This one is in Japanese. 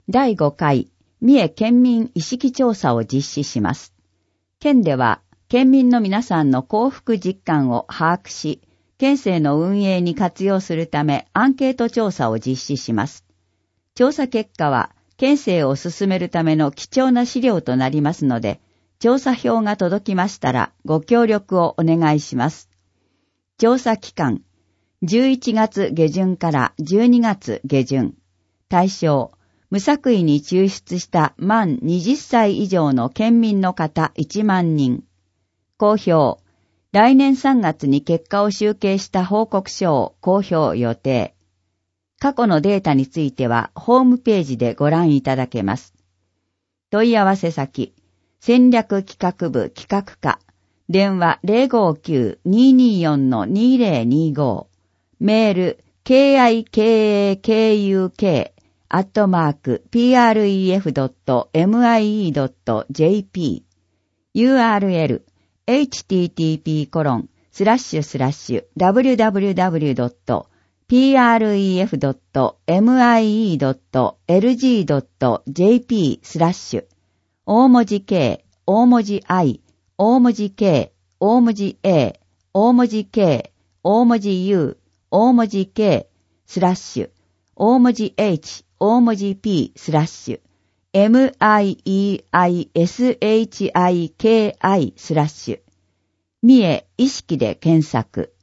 第5回、三重県民意識調査を実施します。県では、県民の皆さんの幸福実感を把握し、県政の運営に活用するためアンケート調査を実施します。調査結果は、県政を進めるための貴重な資料となりますので、調査票が届きましたらご協力をお願いします。調査期間、11月下旬から12月下旬。対象、無作為に抽出した満20歳以上の県民の方1万人。公表、来年3月に結果を集計した報告書を公表予定。過去のデータについてはホームページでご覧いただけます。問い合わせ先、戦略企画部企画課、電話 059-224-2025、メール kikaku@pref.mie.jp、URL http://www.pref.mie.lg.jp/ 大文字 K、大文字 I、大文字 K、大文字 A、大文字 K、大文字 U、大文字 K、大文字 H、大文字 P、MIEISHIKI/三重意識で検索。